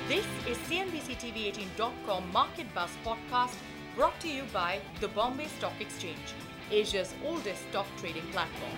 This is CNBC-TV18.com Market Buzz podcast brought to you by the Bombay Stock Exchange, Asia's oldest stock trading platform.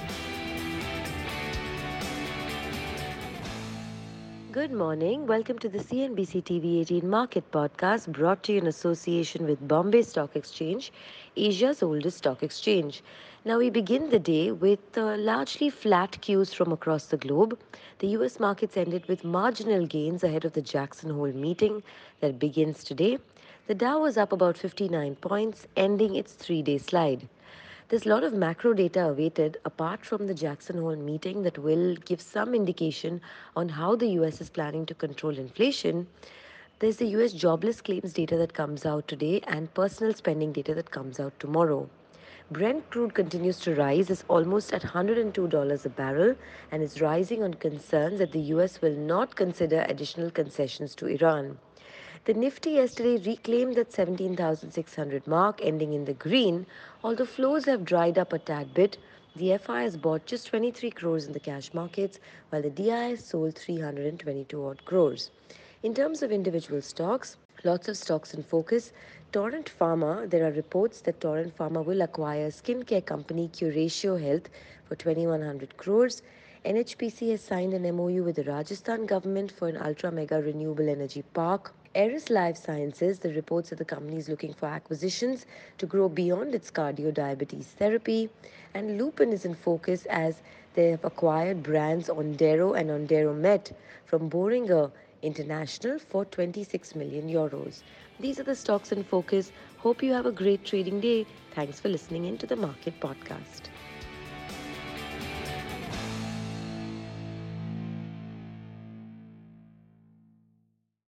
Good morning. Welcome to the CNBC TV 18 Market Podcast brought to you in association with Bombay Stock Exchange, Asia's oldest stock exchange. Now, we begin the day with largely flat cues from across the globe. The US markets ended with marginal gains ahead of the Jackson Hole meeting that begins today. The Dow was up about 59 points, ending its 3-day slide. There's a lot of macro data awaited apart from the Jackson Hole meeting that will give some indication on how the US is planning to control inflation. There's the US jobless claims data that comes out today and personal spending data that comes out tomorrow. Brent crude continues to rise, is almost at $102 a barrel, and is rising on concerns that the US will not consider additional concessions to Iran. The Nifty yesterday reclaimed that 17,600 mark, ending in the green. Although flows have dried up a tad bit, the FI has bought just 23 crores in the cash markets, while the DI sold 322 odd crores. In terms of individual stocks, lots of stocks in focus. Torrent Pharma, there are reports that Torrent Pharma will acquire skincare company Curatio Health for 2,100 crores. NHPC has signed an MOU with the Rajasthan government for an ultra-mega renewable energy park. Eris Life Sciences, the reports that the company is looking for acquisitions to grow beyond its cardio-diabetes therapy. And Lupin is in focus as they have acquired brands Ondero and Ondero Met from Boehringer International for 26 million euros. These are the stocks in focus. Hope you have a great trading day. Thanks for listening in to the Market Podcast.